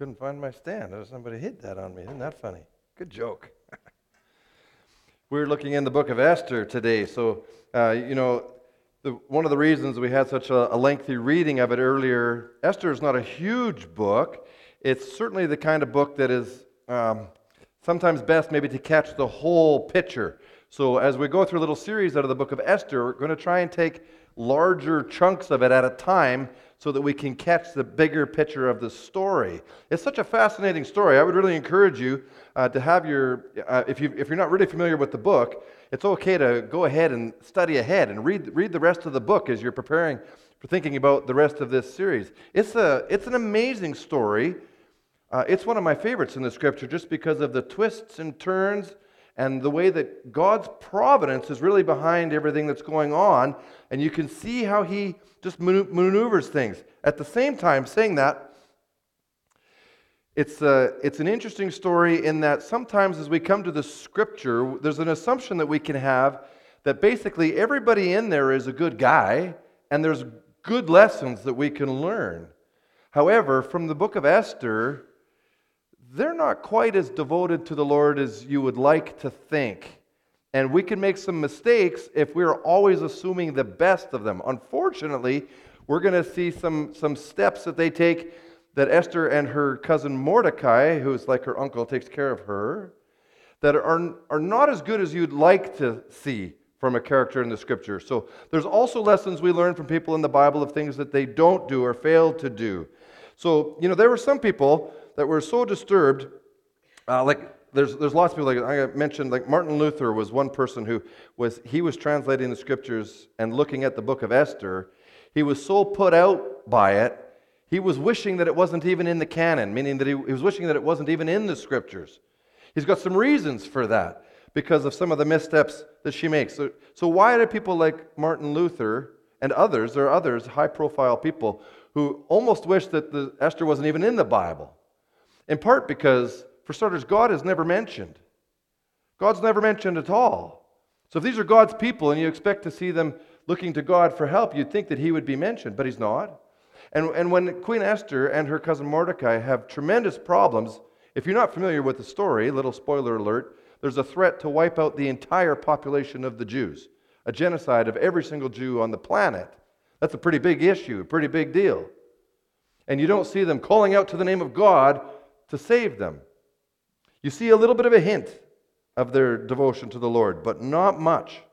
couldn't find my stand. Somebody hit that on me. Isn't that funny? Good joke. We're looking in the book of Esther today. So, one of the reasons we had such a lengthy reading of it earlier, Esther is not a huge book. It's certainly the kind of book that is sometimes best maybe to catch the whole picture. So as we go through a little series out of the book of Esther, we're going to try and take larger chunks of it at a time so that we can catch the bigger picture of the story. It's such a fascinating story. I would really encourage you to have if you're not really familiar with the book, it's okay to go ahead and study ahead and read the rest of the book as you're preparing for thinking about the rest of this series. It's an amazing story. It's one of my favorites in the scripture just because of the twists and turns and the way that God's providence is really behind everything that's going on, and you can see how He just maneuvers things. At the same time, saying that, it's an interesting story in that sometimes as we come to the Scripture, there's an assumption that we can have that basically everybody in there is a good guy, and there's good lessons that we can learn. However, from the book of Esther, they're not quite as devoted to the Lord as you would like to think. And we can make some mistakes if we're always assuming the best of them. Unfortunately, we're going to see some steps that they take that Esther and her cousin Mordecai, who's like her uncle, takes care of her, that are not as good as you'd like to see from a character in the Scripture. So there's also lessons we learn from people in the Bible of things that they don't do or fail to do. So, there were some people that were so disturbed, there's lots of people, like I mentioned, like Martin Luther was one person who was translating the Scriptures and looking at the book of Esther. He was so put out by it, he was wishing that it wasn't even in the canon, meaning that he was wishing that it wasn't even in the Scriptures. He's got some reasons for that because of some of the missteps that she makes. So why do people like Martin Luther and others, there are others, high-profile people, who almost wish that Esther wasn't even in the Bible? In part because, for starters, God is never mentioned. God's never mentioned at all. So if these are God's people and you expect to see them looking to God for help, you'd think that He would be mentioned, but He's not. And when Queen Esther and her cousin Mordecai have tremendous problems, if you're not familiar with the story, little spoiler alert, there's a threat to wipe out the entire population of the Jews, a genocide of every single Jew on the planet. That's a pretty big issue, a pretty big deal. And you don't see them calling out to the name of God to save them. You see a little bit of a hint of their devotion to the Lord, but not much.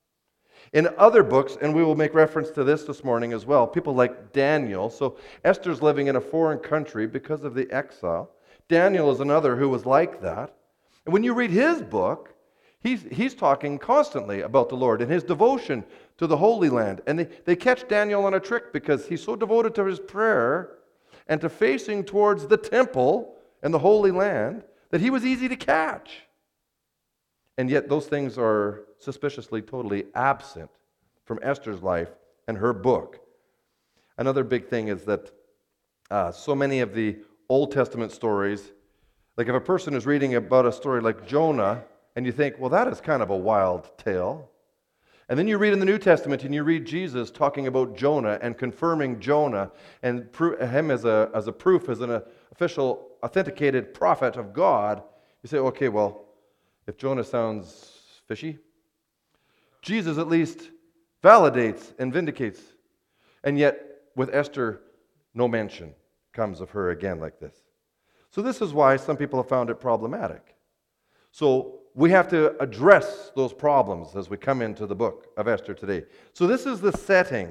In other books, and we will make reference to this morning as well, people like Daniel. So Esther's living in a foreign country because of the exile. Daniel is another who was like that. And when you read his book, he's talking constantly about the Lord and his devotion to the Holy Land. And they catch Daniel on a trick because he's so devoted to his prayer and to facing towards the temple and the Holy Land that he was easy to catch. And yet those things are suspiciously totally absent from Esther's life and her book. Another big thing is that so many of the Old Testament stories, like if a person is reading about a story like Jonah, and you think, well, that is kind of a wild tale. And then you read in the New Testament and you read Jesus talking about Jonah and confirming Jonah and him as a proof, as an official, authenticated prophet of God. You say, okay, well, if Jonah sounds fishy, Jesus at least validates and vindicates. And yet, with Esther, no mention comes of her again like this. So this is why some people have found it problematic. So we have to address those problems as we come into the book of Esther today. So this is the setting.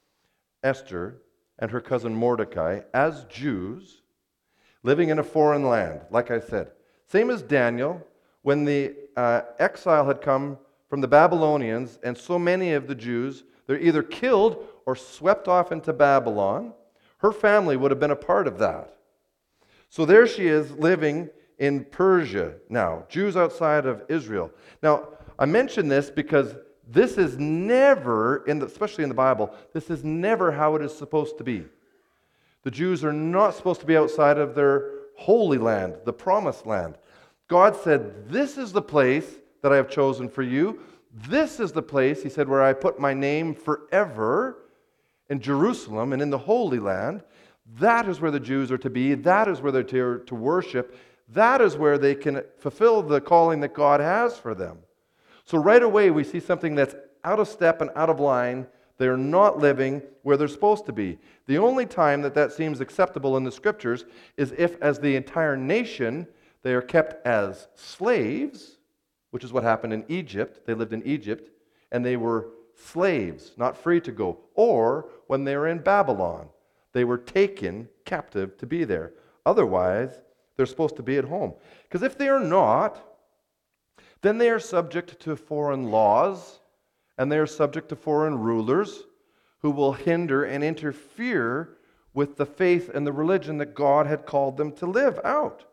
Esther and her cousin Mordecai as Jews living in a foreign land, like I said. Same as Daniel, when the exile had come from the Babylonians, and so many of the Jews, they're either killed or swept off into Babylon. Her family would have been a part of that. So there she is living in Persia now, Jews outside of Israel. Now, I mention this because this is never, especially in the Bible, this is never how it is supposed to be. The Jews are not supposed to be outside of their holy land, the promised land. God said, this is the place that I have chosen for you. This is the place, He said, where I put my name forever in Jerusalem and in the Holy Land. That is where the Jews are to be. That is where they're to worship. That is where they can fulfill the calling that God has for them. So right away we see something that's out of step and out of line. They're not living where they're supposed to be. The only time that seems acceptable in the Scriptures is if, as the entire nation, they are kept as slaves, which is what happened in Egypt. They lived in Egypt, and they were slaves, not free to go. Or when they were in Babylon, they were taken captive to be there. Otherwise, they're supposed to be at home. Because if they are not, then they are subject to foreign laws, and they are subject to foreign rulers who will hinder and interfere with the faith and the religion that God had called them to live out.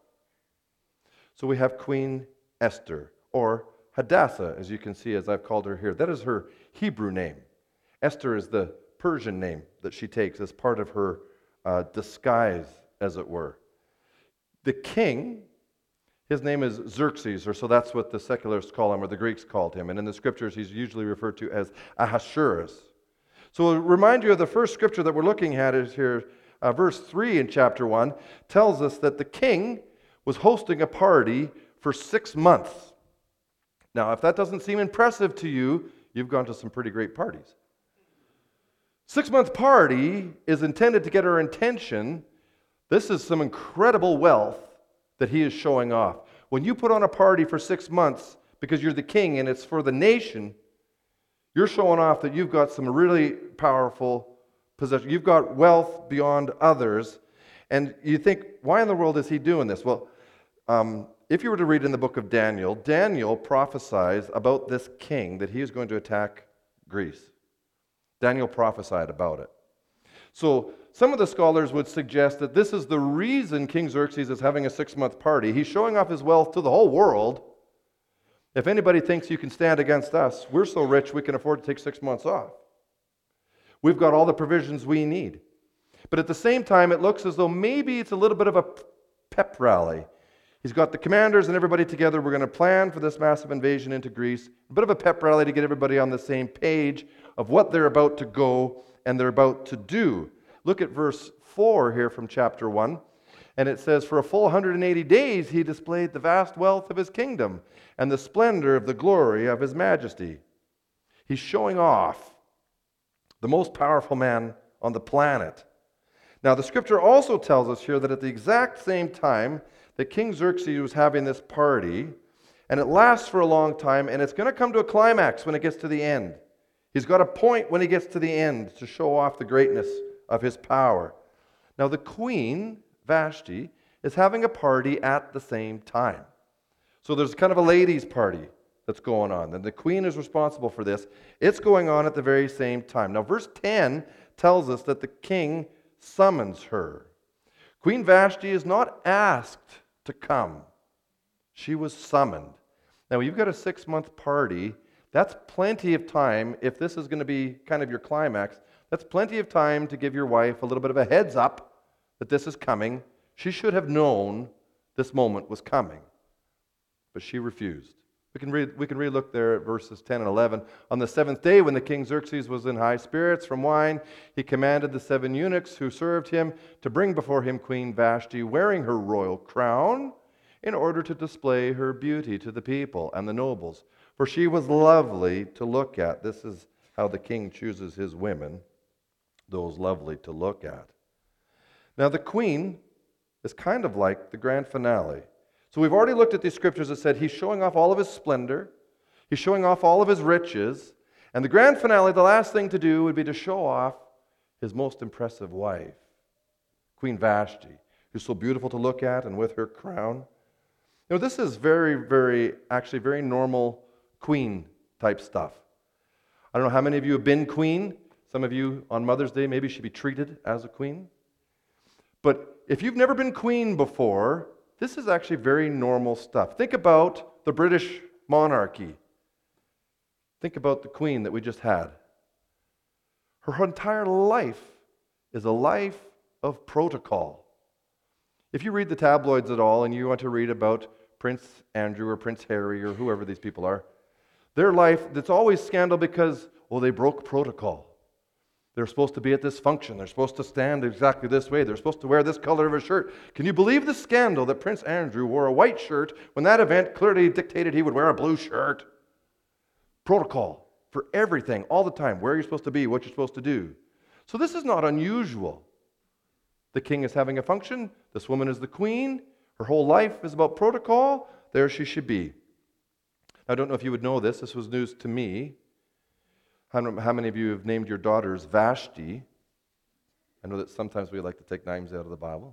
So we have Queen Esther, or Hadassah, as you can see, as I've called her here. That is her Hebrew name. Esther is the Persian name that she takes as part of her disguise, as it were. The king, his name is Xerxes, or so that's what the secularists call him, or the Greeks called him. And in the Scriptures, he's usually referred to as Ahasuerus. So I'll remind you of the first scripture that we're looking at is here. Verse 3 in chapter 1 tells us that the king was hosting a party for 6 months. Now, if that doesn't seem impressive to you, you've gone to some pretty great parties. 6-month party is intended to get our attention. This is some incredible wealth that he is showing off. When you put on a party for 6 months because you're the king and it's for the nation, you're showing off that you've got some really powerful possession. You've got wealth beyond others. And you think, why in the world is he doing this? Well, if you were to read in the book of Daniel, Daniel prophesies about this king that he is going to attack Greece. Daniel prophesied about it. So some of the scholars would suggest that this is the reason King Xerxes is having a 6-month party. He's showing off his wealth to the whole world. If anybody thinks you can stand against us, we're so rich we can afford to take 6 months off. We've got all the provisions we need. But at the same time, it looks as though maybe it's a little bit of a pep rally. He's got the commanders and everybody together. We're going to plan for this massive invasion into Greece. A bit of a pep rally to get everybody on the same page of what they're about to go and they're about to do. Look at verse 4 here from chapter 1. And it says, for a full 180 days he displayed the vast wealth of his kingdom and the splendor of the glory of his majesty. He's showing off the most powerful man on the planet. Now, the scripture also tells us here that at the exact same time that King Xerxes was having this party, and it lasts for a long time, and it's going to come to a climax when it gets to the end. He's got a point when he gets to the end to show off the greatness of his power. Now, the queen, Vashti, is having a party at the same time. So there's kind of a ladies' party that's going on, and the queen is responsible for this. It's going on at the very same time. Now, verse 10 tells us that the king summons her. Queen Vashti is not asked to come. She was summoned. Now, you've got a 6-month party. That's plenty of time. If this is going to be kind of your climax, that's plenty of time to give your wife a little bit of a heads up that this is coming. She should have known this moment was coming. But she refused. We can re-look there at verses 10 and 11. On the 7th day, when the king Xerxes was in high spirits from wine, he commanded the 7 eunuchs who served him to bring before him Queen Vashti, wearing her royal crown, in order to display her beauty to the people and the nobles. For she was lovely to look at. This is how the king chooses his women, those lovely to look at. Now, the queen is kind of like the grand finale. So we've already looked at these scriptures that said he's showing off all of his splendor. He's showing off all of his riches. And the grand finale, the last thing to do would be to show off his most impressive wife, Queen Vashti, who's so beautiful to look at and with her crown. You know, this is actually very normal queen type stuff. I don't know how many of you have been queen. Some of you on Mother's Day maybe should be treated as a queen. But if you've never been queen before, this is actually very normal stuff. Think about the British monarchy. Think about the queen that we just had. Her entire life is a life of protocol. If you read the tabloids at all and you want to read about Prince Andrew or Prince Harry or whoever these people are, their life, it's always scandal because, they broke protocol. They're supposed to be at this function. They're supposed to stand exactly this way. They're supposed to wear this color of a shirt. Can you believe the scandal that Prince Andrew wore a white shirt when that event clearly dictated he would wear a blue shirt? Protocol for everything, all the time, where you're supposed to be, what you're supposed to do. So this is not unusual. The king is having a function. This woman is the queen. Her whole life is about protocol. There she should be. I don't know if you would know this. This was news to me. How many of you have named your daughters Vashti? I know that sometimes we like to take names out of the Bible.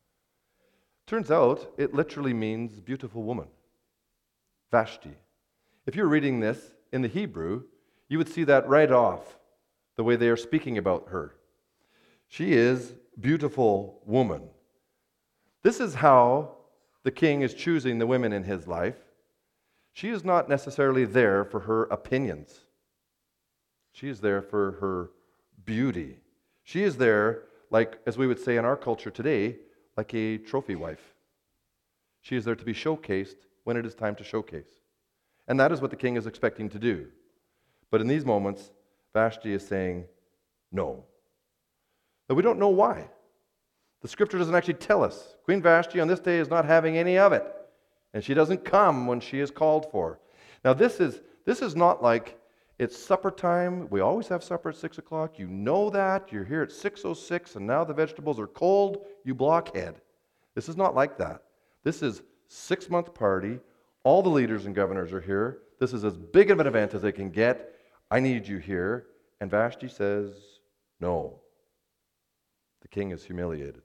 Turns out it literally means beautiful woman. Vashti. If you're reading this in the Hebrew, you would see that right off, the way they are speaking about her. She is beautiful woman. This is how the king is choosing the women in his life. She is not necessarily there for her opinions. She is there for her beauty. She is there, like, as we would say in our culture today, like a trophy wife. She is there to be showcased when it is time to showcase. And that is what the king is expecting to do. But in these moments, Vashti is saying no. But we don't know why. The scripture doesn't actually tell us. Queen Vashti on this day is not having any of it. And she doesn't come when she is called for. Now this is not like it's supper time. We always have supper at 6 o'clock. You know that. You're here at 6:06 and now the vegetables are cold. You blockhead. This is not like that. This is 6-month party. All the leaders and governors are here. This is as big of an event as they can get. I need you here. And Vashti says no. The king is humiliated.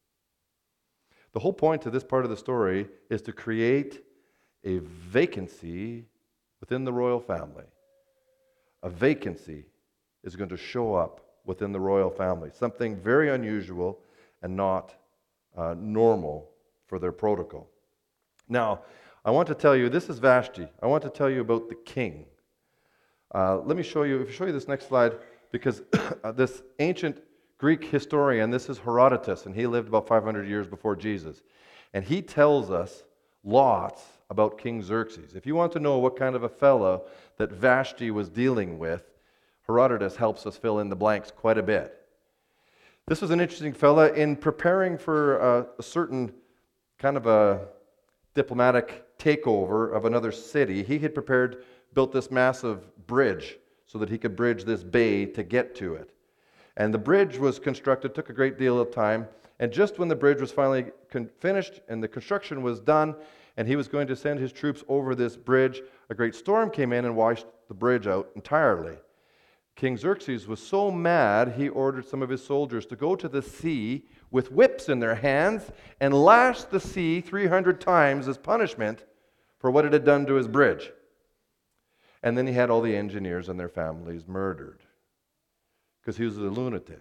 The whole point of this part of the story is to create a vacancy within the royal family. A vacancy is going to show up within the royal family. Something very unusual and not normal for their protocol. Now, I want to tell you, this is Vashti. I want to tell you about the king. Let me show you this next slide, because this ancient Greek historian, this is Herodotus, and he lived about 500 years before Jesus. And he tells us lots about King Xerxes. If you want to know what kind of a fellow that Vashti was dealing with, Herodotus helps us fill in the blanks quite a bit. This was an interesting fella. In preparing for a certain kind of a diplomatic takeover of another city, he had built this massive bridge so that he could bridge this bay to get to it. And the bridge was constructed, took a great deal of time, and just when the bridge was finally finished and the construction was done, and he was going to send his troops over this bridge, a great storm came in and washed the bridge out entirely. King Xerxes was so mad, he ordered some of his soldiers to go to the sea with whips in their hands and lash the sea 300 times as punishment for what it had done to his bridge. And then he had all the engineers and their families murdered because he was a lunatic.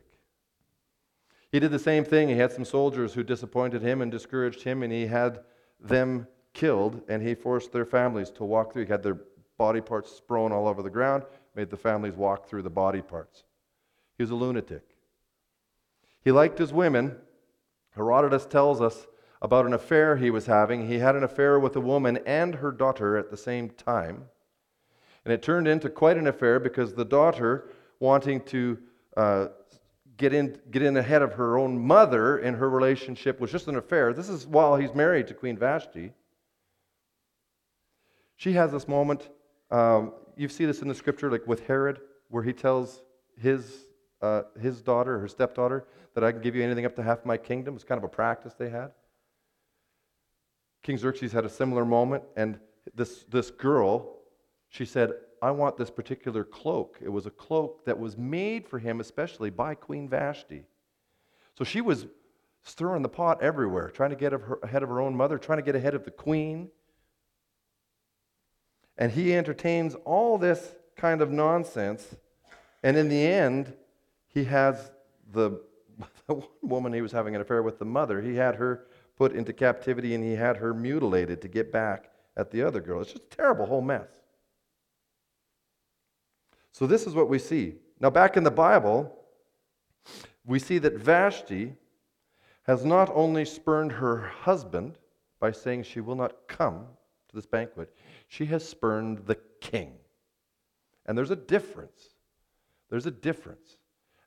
He did the same thing. He had some soldiers who disappointed him and discouraged him, and he had them killed, and he forced their families to walk through. He had their body parts strewn all over the ground, made the families walk through the body parts. He was a lunatic. He liked his women. Herodotus tells us about an affair he was having. He had an affair with a woman and her daughter at the same time. And it turned into quite an affair because the daughter, wanting to get in ahead of her own mother in her relationship, was just an affair. This is while he's married to Queen Vashti. She has this moment, you see this in the scripture, like with Herod, where he tells his daughter, her stepdaughter, that I can give you anything up to half my kingdom. It's kind of a practice they had. King Xerxes had a similar moment, and this girl, she said, I want this particular cloak. It was a cloak that was made for him especially by Queen Vashti. So she was stirring the pot everywhere, trying to get ahead of her own mother, trying to get ahead of the queen. And he entertains all this kind of nonsense. And in the end, he has the woman he was having an affair with, the mother, he had her put into captivity and he had her mutilated to get back at the other girl. It's just a terrible whole mess. So this is what we see. Now back in the Bible, we see that Vashti has not only spurned her husband by saying she will not come to this banquet, she has spurned the king. And there's a difference. There's a difference.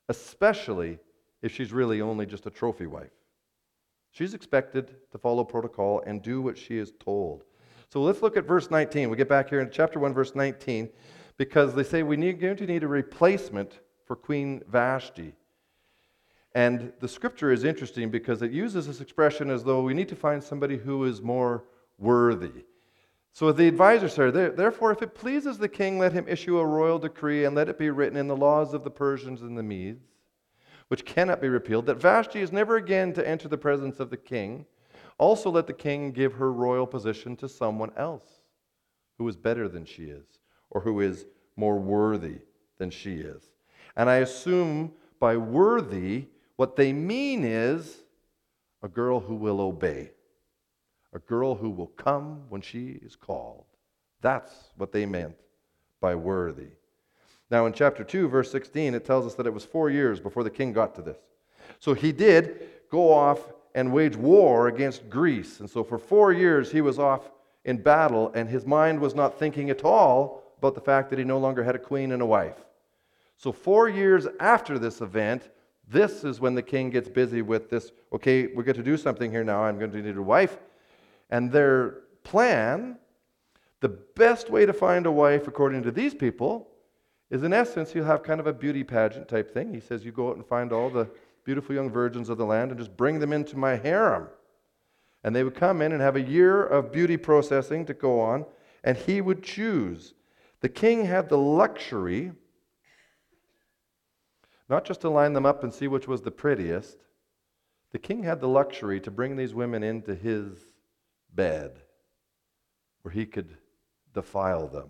especially if she's really only just a trophy wife. She's expected to follow protocol and do what she is told. So let's look at verse 19. We get back here in chapter 1, verse 19, because they say we're going to need a replacement for Queen Vashti. And the scripture is interesting because it uses this expression as though we need to find somebody who is more worthy. So the advisors say, therefore, if it pleases the king, let him issue a royal decree and let it be written in the laws of the Persians and the Medes, which cannot be repealed, that Vashti is never again to enter the presence of the king. Also let the king give her royal position to someone else who is better than she is, or who is more worthy than she is. And I assume by worthy, what they mean is a girl who will obey, a girl who will come when she is called. That's what they meant by worthy. Now in chapter 2, verse 16, it tells us that it was 4 years before the king got to this. So he did go off and wage war against Greece. And so for 4 years he was off in battle, and his mind was not thinking at all about the fact that he no longer had a queen and a wife. So 4 years after this event, this is when the king gets busy with this, okay, we're going to do something here now, I'm going to need a wife. And their plan, the best way to find a wife according to these people, is in essence, he'll have kind of a beauty pageant type thing. He says, you go out and find all the beautiful young virgins of the land and just bring them into my harem. And they would come in and have a year of beauty processing to go on, and he would choose. The king had the luxury not just to line them up and see which was the prettiest. The king had the luxury to bring these women into his bed where he could defile them.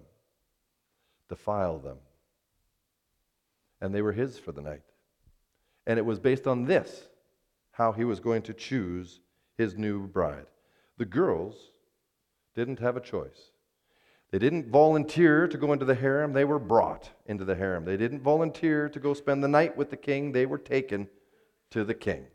And they were his for the night. And it was based on this, how he was going to choose his new bride. The girls didn't have a choice. They didn't volunteer to go into the harem. They were brought into the harem. They didn't volunteer to go spend the night with the king. They were taken to the king.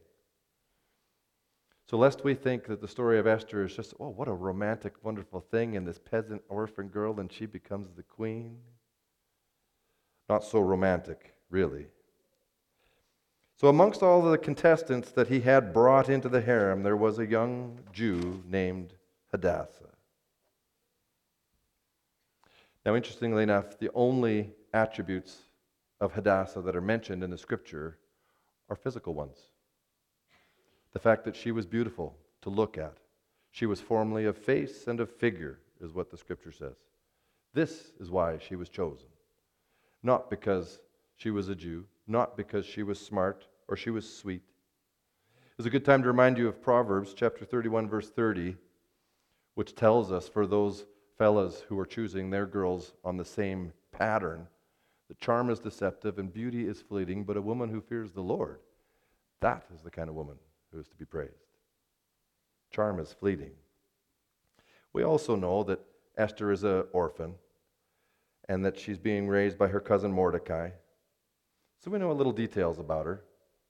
So lest we think that the story of Esther is just, oh, what a romantic, wonderful thing, and this peasant orphan girl, and she becomes the queen. Not so romantic, really. So amongst all the contestants that he had brought into the harem, there was a young Jew named Hadassah. Now, interestingly enough, the only attributes of Hadassah that are mentioned in the scripture are physical ones. The fact that she was beautiful to look at. She was formally of face and of figure, is what the scripture says. This is why she was chosen. Not because she was a Jew, not because she was smart or she was sweet. It's a good time to remind you of Proverbs chapter 31, verse 30, which tells us for those fellas who are choosing their girls on the same pattern, that charm is deceptive and beauty is fleeting, but a woman who fears the Lord, that is the kind of woman who is to be praised. Charm is fleeting. We also know that Esther is an orphan and that she's being raised by her cousin Mordecai. So we know a little details about her.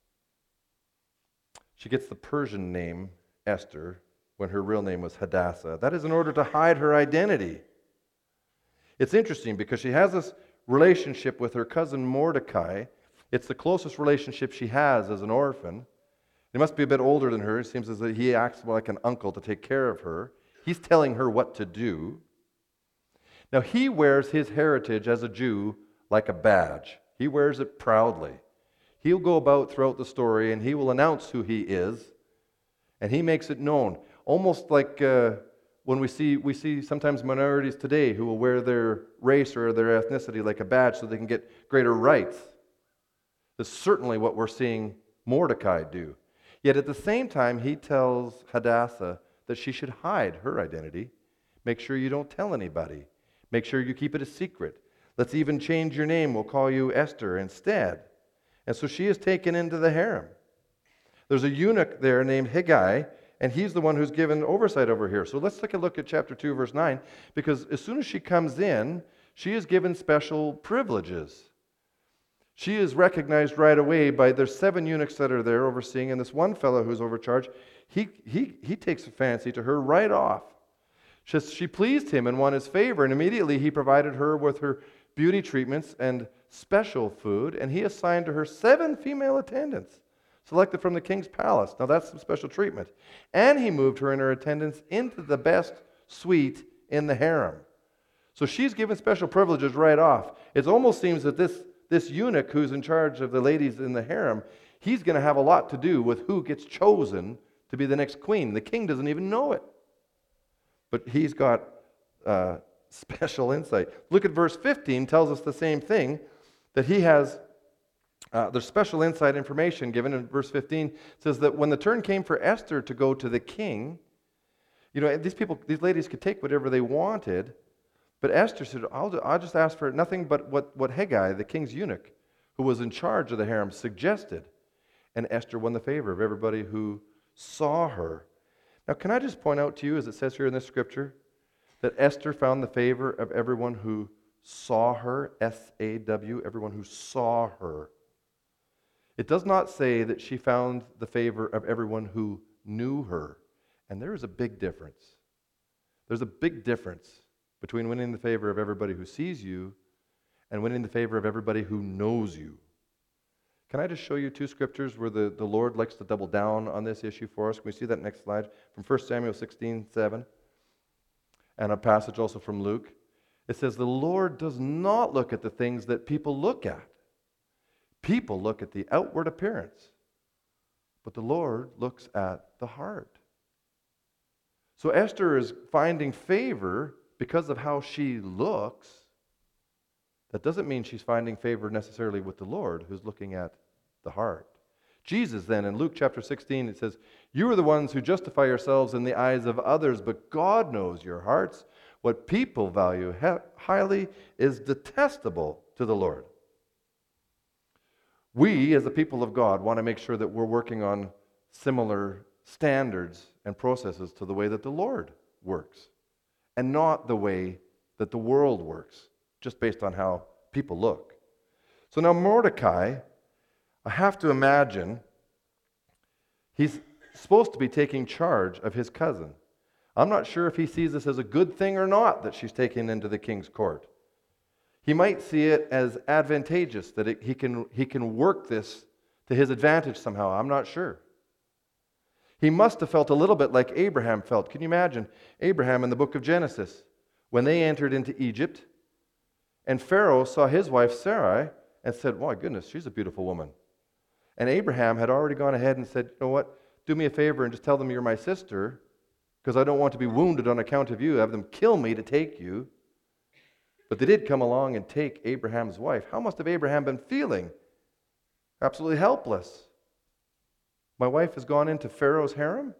She gets the Persian name Esther when her real name was Hadassah. That is in order to hide her identity. It's interesting because she has this relationship with her cousin Mordecai. It's the closest relationship she has as an orphan. He must be a bit older than her. It seems as though he acts more like an uncle to take care of her. He's telling her what to do. Now, he wears his heritage as a Jew like a badge. He wears it proudly. He'll go about throughout the story and he will announce who he is, and he makes it known. Almost like when we see sometimes minorities today who will wear their race or their ethnicity like a badge so they can get greater rights. That's certainly what we're seeing Mordecai do. Yet at the same time, he tells Hadassah that she should hide her identity. Make sure you don't tell anybody. Make sure you keep it a secret. Let's even change your name. We'll call you Esther instead. And so she is taken into the harem. There's a eunuch there named Haggai, and he's the one who's given oversight over here. So let's take a look at chapter 2, verse 9, because as soon as she comes in, she is given special privileges. She is recognized right away by, there's 7 eunuchs that are there overseeing, and this one fellow who's overcharged, he takes a fancy to her right off. She pleased him and won his favor, and immediately he provided her with her beauty treatments and special food, and he assigned to her 7 female attendants, selected from the king's palace. Now that's some special treatment. And he moved her and her attendants into the best suite in the harem. So she's given special privileges right off. It almost seems that this eunuch who's in charge of the ladies in the harem, he's going to have a lot to do with who gets chosen to be the next queen. The king doesn't even know it. But he's got special insight. Look at verse 15, tells us the same thing, that he has, there's special insight information given in verse 15. It says that when the turn came for Esther to go to the king, these ladies could take whatever they wanted, but Esther said, I'll just ask for nothing but what Hegai, the king's eunuch, who was in charge of the harem, suggested. And Esther won the favor of everybody who saw her. Now, can I just point out to you, as it says here in this scripture, that Esther found the favor of everyone who saw her, S-A-W, everyone who saw her. It does not say that she found the favor of everyone who knew her. And there is a big difference. There's a big difference between winning the favor of everybody who sees you and winning the favor of everybody who knows you. Can I just show you 2 scriptures where the Lord likes to double down on this issue for us? Can we see that next slide? From 1 Samuel 16:7, and a passage also from Luke. It says, the Lord does not look at the things that people look at. People look at the outward appearance, but the Lord looks at the heart. So Esther is finding favor because of how she looks. That doesn't mean she's finding favor necessarily with the Lord, who's looking at the heart. Jesus then, in Luke chapter 16, it says, you are the ones who justify yourselves in the eyes of others, but God knows your hearts. What people value highly is detestable to the Lord. We, as the people of God, want to make sure that we're working on similar standards and processes to the way that the Lord works, and not the way that the world works, just based on how people look. So now Mordecai, I have to imagine, he's supposed to be taking charge of his cousin. I'm not sure if he sees this as a good thing or not that she's taken into the king's court. He might see it as advantageous, that he can work this to his advantage somehow. I'm not sure. He must have felt a little bit like Abraham felt. Can you imagine Abraham in the book of Genesis, when they entered into Egypt, and Pharaoh saw his wife Sarai and said, my goodness, she's a beautiful woman. And Abraham had already gone ahead and said, you know what, do me a favor and just tell them you're my sister, because I don't want to be wounded on account of you, have them kill me to take you. But they did come along and take Abraham's wife. How must have Abraham been feeling? Absolutely helpless. My wife has gone into Pharaoh's harem,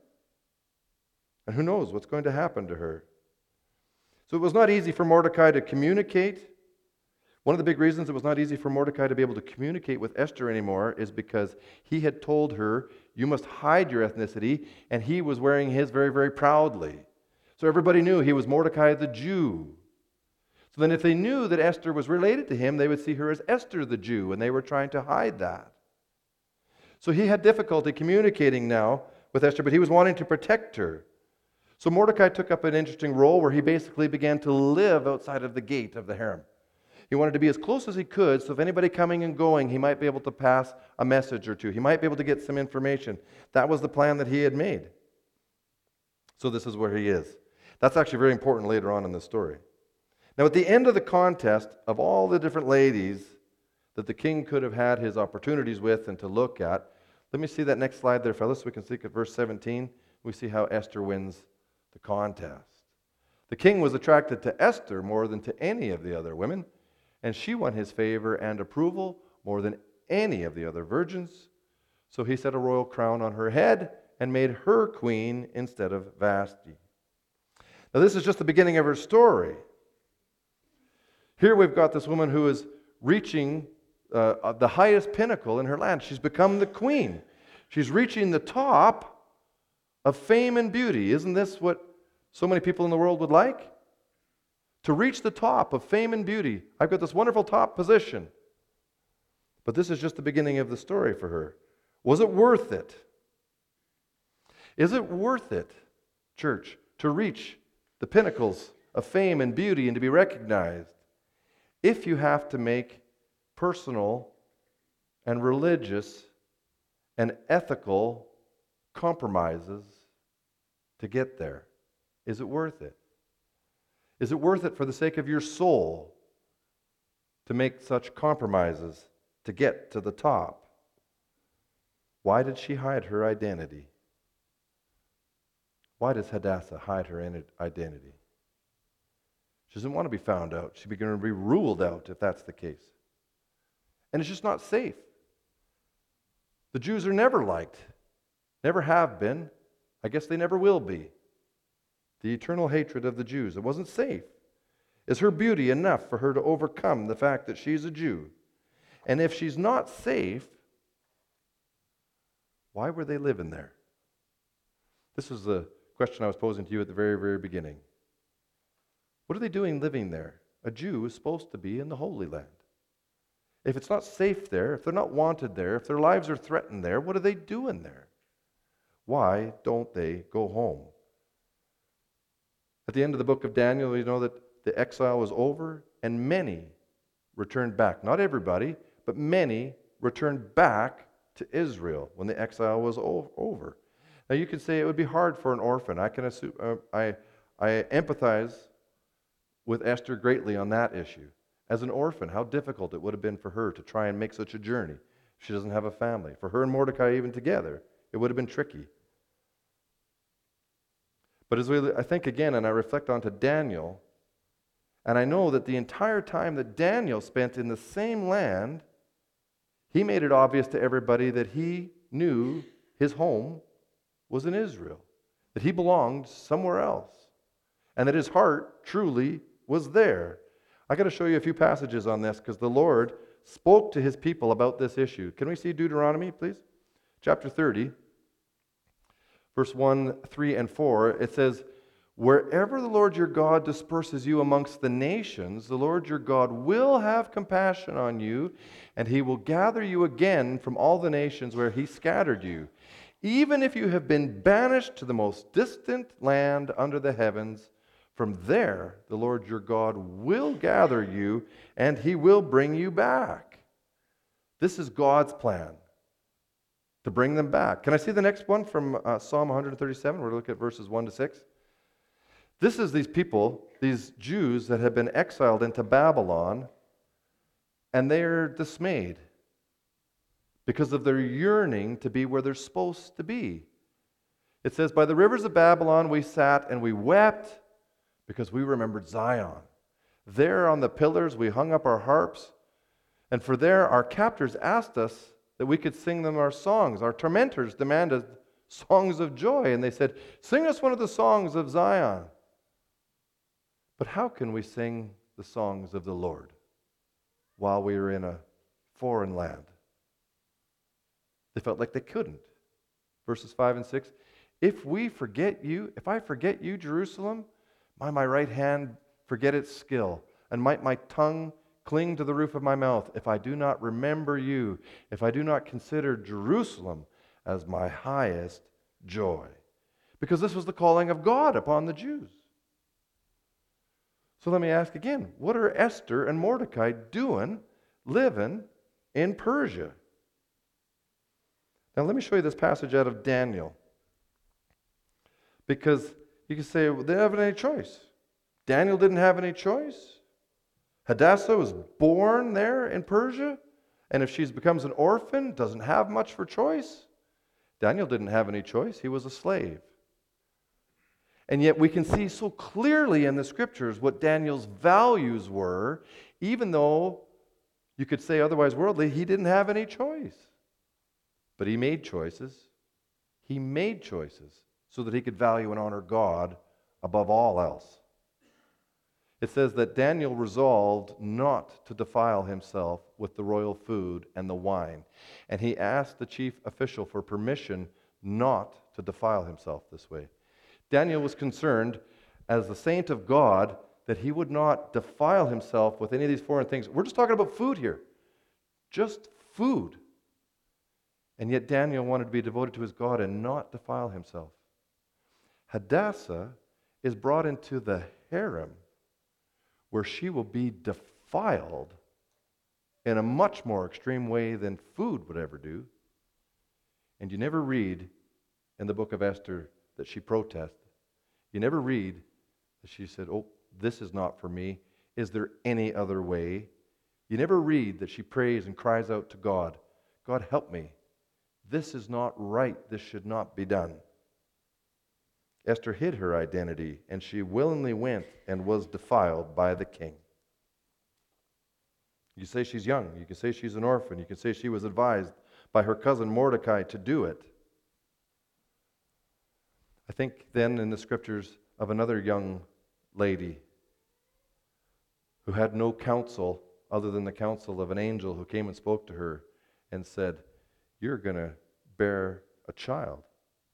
and who knows what's going to happen to her. So it was not easy for Mordecai to communicate. One of the big reasons it was not easy for Mordecai to be able to communicate with Esther anymore is because he had told her, you must hide your ethnicity, and he was wearing his very, very proudly. So everybody knew he was Mordecai the Jew. So then if they knew that Esther was related to him, they would see her as Esther the Jew, and they were trying to hide that. So he had difficulty communicating now with Esther, but he was wanting to protect her. So Mordecai took up an interesting role where he basically began to live outside of the gate of the harem. He wanted to be as close as he could, so if anybody coming and going, he might be able to pass a message or two. He might be able to get some information. That was the plan that he had made. So this is where he is. That's actually very important later on in the story. Now, at the end of the contest, of all the different ladies that the king could have had his opportunities with and to look at, let me see that next slide there, fellas, so we can see at verse 17. We see how Esther wins the contest. The king was attracted to Esther more than to any of the other women, and she won his favor and approval more than any of the other virgins. So he set a royal crown on her head and made her queen instead of Vashti. Now, this is just the beginning of her story. Here we've got this woman who is reaching the highest pinnacle in her land. She's become the queen. She's reaching the top of fame and beauty. Isn't this what so many people in the world would like? To reach the top of fame and beauty. I've got this wonderful top position. But this is just the beginning of the story for her. Was it worth it? Is it worth it, church, to reach the pinnacles of fame and beauty and to be recognized if you have to make personal and religious and ethical compromises to get there. Is it worth it? Is it worth it for the sake of your soul to make such compromises to get to the top? Why did she hide her identity? Why does Hadassah hide her identity? She doesn't want to be found out. She's going to be ruled out if that's the case. And it's just not safe. The Jews are never liked, never have been. I guess they never will be. The eternal hatred of the Jews. It wasn't safe. Is her beauty enough for her to overcome the fact that she's a Jew? And if she's not safe, why were they living there? This was the question I was posing to you at the very, very beginning. What are they doing living there? A Jew is supposed to be in the Holy Land. If it's not safe there, if they're not wanted there, if their lives are threatened there, what are they doing there? Why don't they go home? At the end of the book of Daniel, you know that the exile was over and many returned back. Not everybody, but many returned back to Israel when the exile was over. Now you could say it would be hard for an orphan. I can assume, I empathize with Esther greatly on that issue. As an orphan, how difficult it would have been for her to try and make such a journey. She doesn't have a family. For her and Mordecai even together, it would have been tricky. But as I think again and I reflect onto Daniel, and I know that the entire time that Daniel spent in the same land, he made it obvious to everybody that he knew his home was in Israel, that he belonged somewhere else, and that his heart truly was there. I got to show you a few passages on this because the Lord spoke to his people about this issue. Can we see Deuteronomy, please? Chapter 30. Verse 1, 3, and 4, it says, "Wherever the Lord your God disperses you amongst the nations, the Lord your God will have compassion on you, and he will gather you again from all the nations where he scattered you. Even if you have been banished to the most distant land under the heavens, from there the Lord your God will gather you, and he will bring you back." This is God's plan, to bring them back. Can I see the next one from Psalm 137? We're going to look at verses 1 to 6. This is these people, these Jews that have been exiled into Babylon, and they are dismayed because of their yearning to be where they're supposed to be. It says, "By the rivers of Babylon we sat and we wept because we remembered Zion. There on the pillars we hung up our harps, and for there our captors asked us that we could sing them our songs. Our tormentors demanded songs of joy, and they said, 'Sing us one of the songs of Zion.' But how can we sing the songs of the Lord while we are in a foreign land?" They felt like they couldn't. Verses 5 and 6, if I forget you, Jerusalem, might my right hand forget its skill, and might my tongue cling to the roof of my mouth, if I do not remember you, if I do not consider Jerusalem as my highest joy." Because this was the calling of God upon the Jews. So let me ask again, what are Esther and Mordecai doing, living in Persia? Now let me show you this passage out of Daniel. Because you can say, well, they didn't have any choice. Daniel didn't have any choice. Hadassah was born there in Persia, and if she becomes an orphan, doesn't have much for choice. Daniel didn't have any choice. He was a slave. And yet we can see so clearly in the scriptures what Daniel's values were, even though you could say otherwise worldly, he didn't have any choice. But he made choices. He made choices so that he could value and honor God above all else. It says that Daniel resolved not to defile himself with the royal food and the wine. And he asked the chief official for permission not to defile himself this way. Daniel was concerned, as the saint of God, that he would not defile himself with any of these foreign things. We're just talking about food here. Just food. And yet Daniel wanted to be devoted to his God and not defile himself. Hadassah is brought into the harem where she will be defiled in a much more extreme way than food would ever do. And you never read in the book of Esther that she protested. You never read that she said, "Oh, this is not for me. Is there any other way?" You never read that she prays and cries out to God, "God, help me. This is not right. This should not be done." Esther hid her identity, and she willingly went and was defiled by the king. You say she's young. You can say she's an orphan. You can say she was advised by her cousin Mordecai to do it. I think then in the scriptures of another young lady who had no counsel other than the counsel of an angel who came and spoke to her and said, "You're going to bear a child."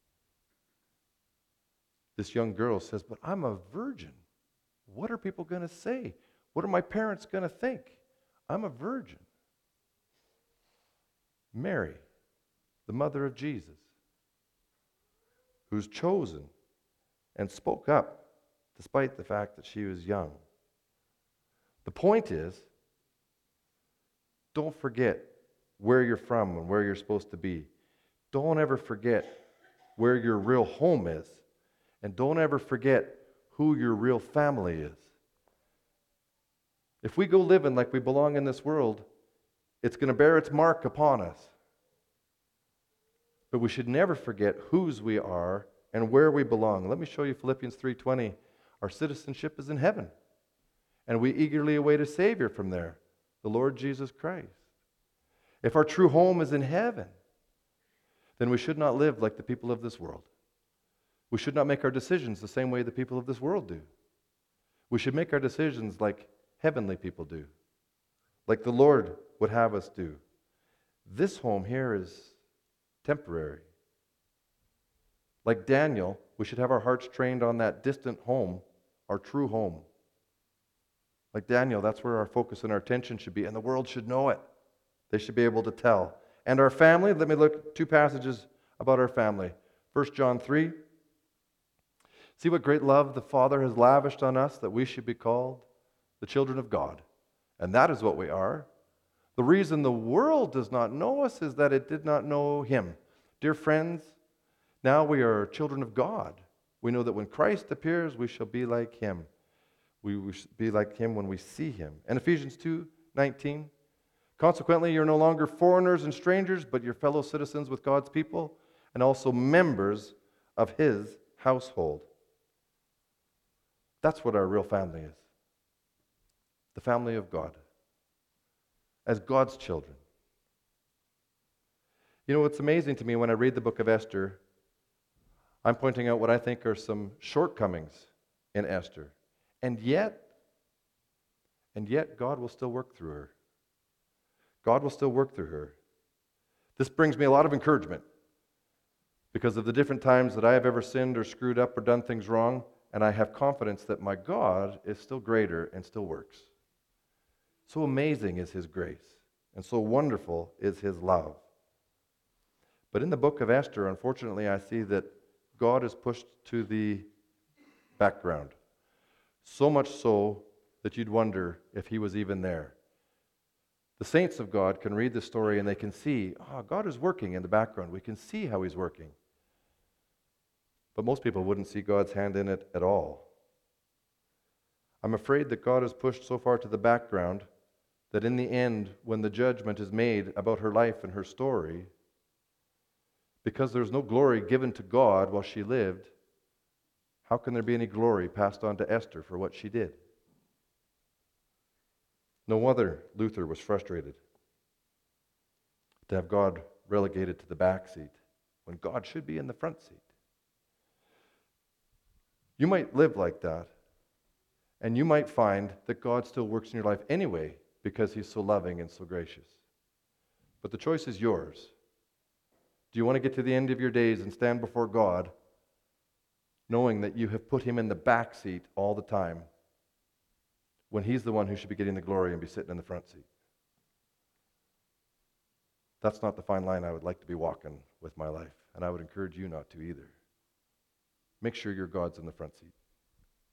This young girl says, "But I'm a virgin. What are people going to say? What are my parents going to think? I'm a virgin." Mary, the mother of Jesus, who's chosen and spoke up despite the fact that she was young. The point is, don't forget where you're from and where you're supposed to be. Don't ever forget where your real home is. And don't ever forget who your real family is. If we go living like we belong in this world, it's going to bear its mark upon us. But we should never forget whose we are and where we belong. Let me show you Philippians 3:20. Our citizenship is in heaven, and we eagerly await a Savior from there, the Lord Jesus Christ. If our true home is in heaven, then we should not live like the people of this world. We should not make our decisions the same way the people of this world do. We should make our decisions like heavenly people do, like the Lord would have us do. This home here is temporary. Like Daniel, we should have our hearts trained on that distant home, our true home. Like Daniel, that's where our focus and our attention should be, and the world should know it. They should be able to tell. And our family, let me look at two passages about our family. 1 John 3. See what great love the Father has lavished on us, that we should be called the children of God. And that is what we are. The reason the world does not know us is that it did not know Him. Dear friends, now we are children of God. We know that when Christ appears, we shall be like Him. We will be like Him when we see Him. And Ephesians 2:19. Consequently, you're no longer foreigners and strangers, but you're fellow citizens with God's people and also members of His household. That's what our real family is. The family of God. As God's children. You know, what's amazing to me when I read the book of Esther, I'm pointing out what I think are some shortcomings in Esther. And yet, God will still work through her. God will still work through her. This brings me a lot of encouragement because of the different times that I have ever sinned or screwed up or done things wrong, and I have confidence that my God is still greater and still works. So amazing is His grace, and so wonderful is His love. But in the book of Esther, unfortunately, I see that God is pushed to the background. So much so that you'd wonder if He was even there. The saints of God can read the story and they can see, God is working in the background. We can see how He's working. But most people wouldn't see God's hand in it at all. I'm afraid that God is pushed so far to the background that in the end, when the judgment is made about her life and her story, because there's no glory given to God while she lived, how can there be any glory passed on to Esther for what she did? No wonder Luther was frustrated to have God relegated to the back seat when God should be in the front seat. You might live like that, and you might find that God still works in your life anyway because He's so loving and so gracious. But the choice is yours. Do you want to get to the end of your days and stand before God knowing that you have put Him in the back seat all the time when He's the one who should be getting the glory and be sitting in the front seat? That's not the fine line I would like to be walking with my life, and I would encourage you not to either. Make sure your God's in the front seat.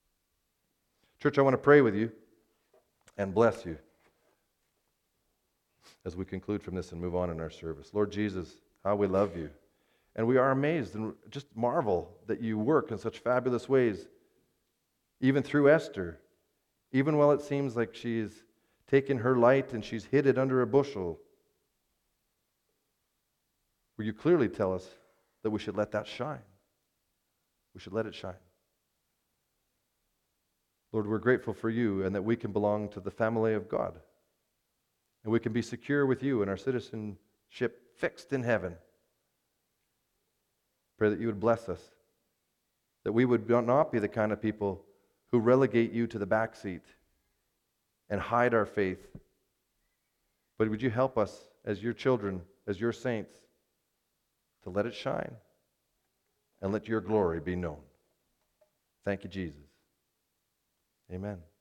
Church, I want to pray with you and bless you. as we conclude from this and move on in our service. Lord Jesus, how we love you. And we are amazed and just marvel that you work in such fabulous ways, even through Esther, even while it seems like she's taken her light and she's hid it under a bushel. Where you clearly tell us that we should let that shine. We should let it shine. Lord, we're grateful for you and that we can belong to the family of God. And we can be secure with you and our citizenship fixed in heaven. Pray that you would bless us, that we would not be the kind of people who relegate you to the back seat and hide our faith. But would you help us as your children, as your saints, to let it shine and let your glory be known. Thank you, Jesus. Amen.